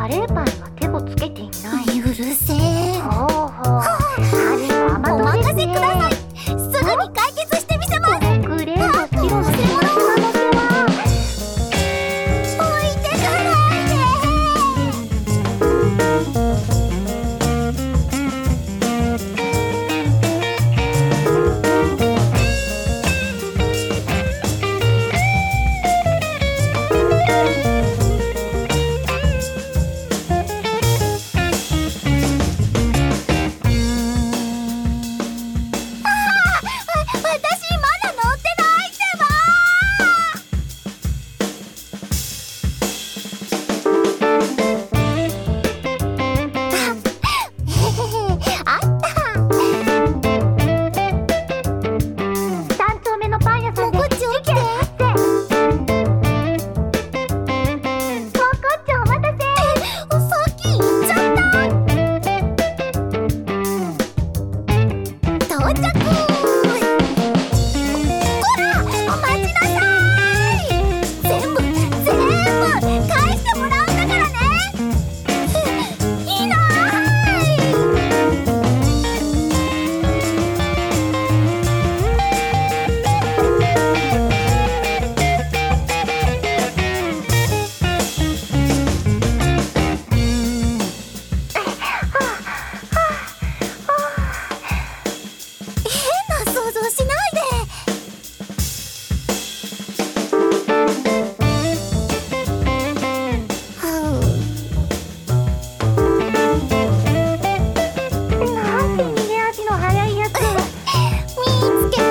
カレーパンは手をつけていない。 うるせえ。 ほうほう、彼の甘お党ですね。 任せください。すぐに解決してみせます。 これがキロの手の可能性は。 置いてかないで。私まだ乗ってないってば。あった。 3丁目のパン屋さんでこっち起きて。 もうこっちお待たせ。 さっき言っちゃった。到着。こら、お待ちなさい。全部返してもらうんだからね。いない。変な想像しないで。 なんて逃げ足の速いやつ。 見つけ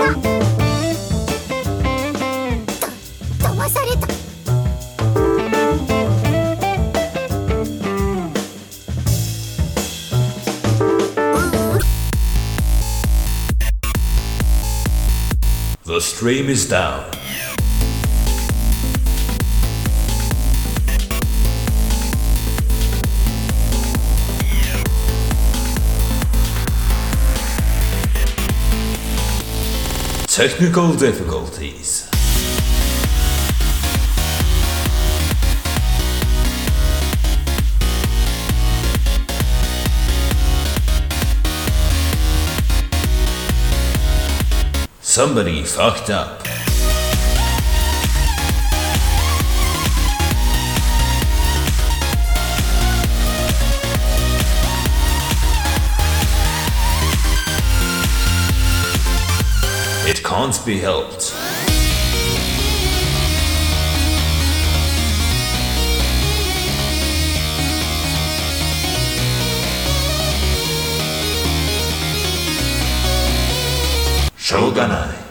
た。騙された。 The stream is down. Technical difficulties. Somebody fucked up. It can't be helped. Shogunai.